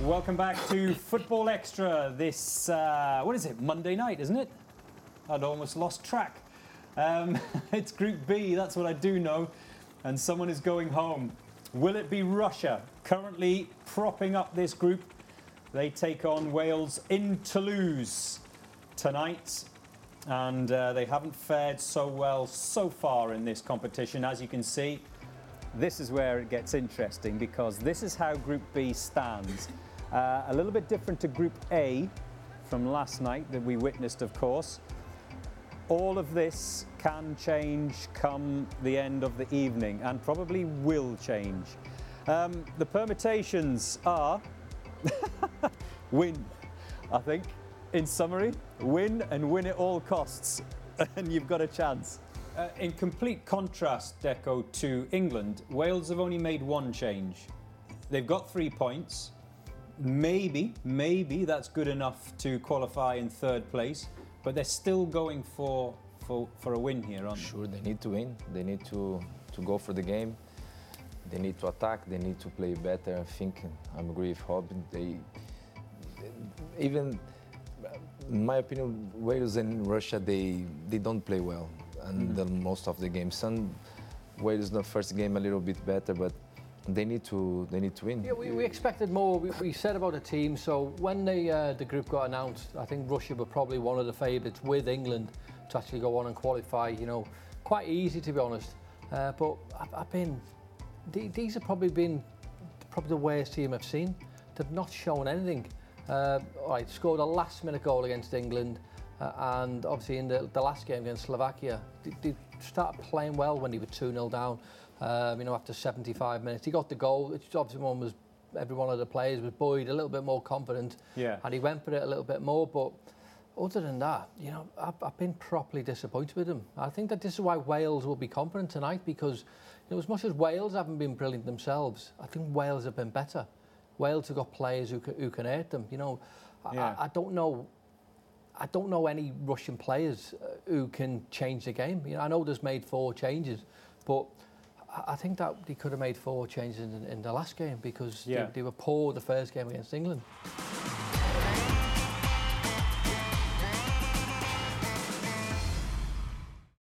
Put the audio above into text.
welcome back to Football Extra. This, what is it, Monday night, isn't it? I'd almost lost track. It's Group B, that's what I do know. And someone is going home. Will it be Russia, currently propping up this group? They take on Wales in Toulouse tonight. And they haven't fared so well so far in this competition, as you can see. This is where it gets interesting because this is how Group B stands. A little bit different to Group A from last night that we witnessed, of course. All of this can change come the end of the evening and probably will change. The permutations are win, I think. In summary, win and win at all costs and you've got a chance. In complete contrast, Deco, to England, Wales have only made one change. They've got 3 points. Maybe that's good enough to qualify in third place, but they're still going for a win here, aren't they? Sure, they need to win. They need to go for the game. They need to attack. They need to play better. I agree with Rob. Even, in my opinion, Wales and Russia, they don't play well. And most of the games. Some Wales the first game a little bit better, but they need to win. Yeah, we expected more. We said about a team. So when the group got announced, I think Russia were probably one of the favourites with England to actually go on and qualify. You know, quite easy to be honest. But these have probably been the worst team I've seen. They've not shown anything. Right, scored a last-minute goal against England. And obviously in the last game against Slovakia, they started playing well when they were 2-0 down. You know, after 75 minutes, he got the goal. It's obviously every one of the players was buoyed, a little bit more confident, and he went for it a little bit more. But other than that, you know, I've been properly disappointed with him. I think that this is why Wales will be confident tonight because, you know, as much as Wales haven't been brilliant themselves, I think Wales have been better. Wales have got players who can hurt them. You know, I don't know any Russian players who can change the game. You know, I know there's made 4 changes, but I think that they could have made 4 changes in the last game because they were poor the first game against England.